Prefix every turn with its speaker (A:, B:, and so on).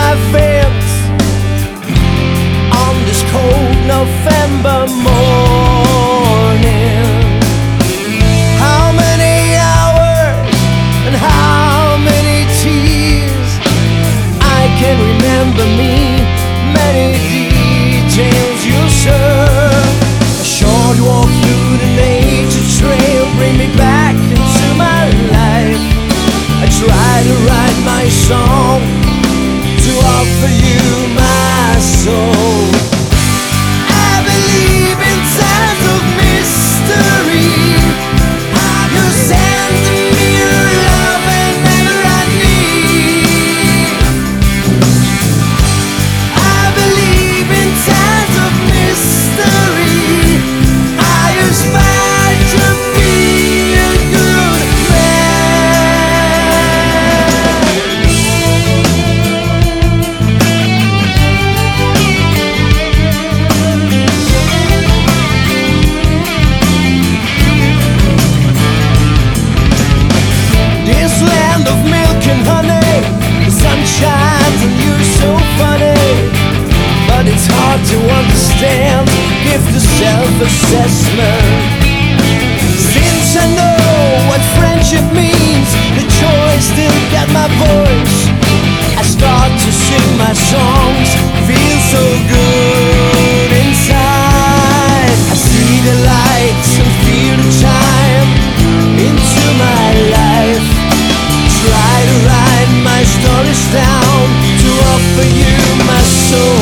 A: my fence on this cold November morning. How many hours and how many tears? I can remember me, many details you serve. A short walk through the nature trail bring me back into my life. I try to write my song to offer you my soul. I believe in times of mystery. You send me your love whenever I need. I believe in times of mystery. I aspire to be a good land of milk and honey, the sun shines and you're so funny. But it's hard to understand, give the self-assessment. Since I know what friendship means, the joy still got my voice. I start to sing my songs, feel so good inside. I see the lights and feel the chime into my life. Try to write my stories down to offer you my soul.